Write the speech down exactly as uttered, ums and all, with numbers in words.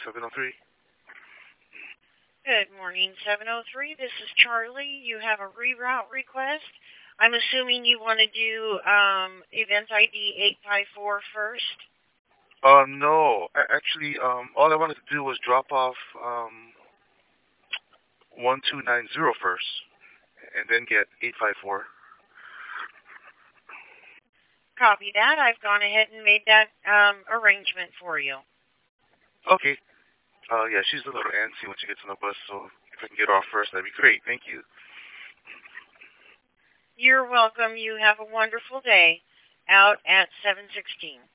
seven oh three. Good morning, seven oh three. This is Charlie. You have a reroute request. I'm assuming you want to do um, event I D eight five four first. Uh, no, a- actually, um, all I wanted to do was drop off um one two nine zero first, and then get eight five four. Copy that. I've gone ahead and made that um, arrangement for you. Okay. Uh, yeah, she's a little antsy when she gets on the bus, so if I can get off first, that'd be great. Thank you. You're welcome. You have a wonderful day out at seven sixteen.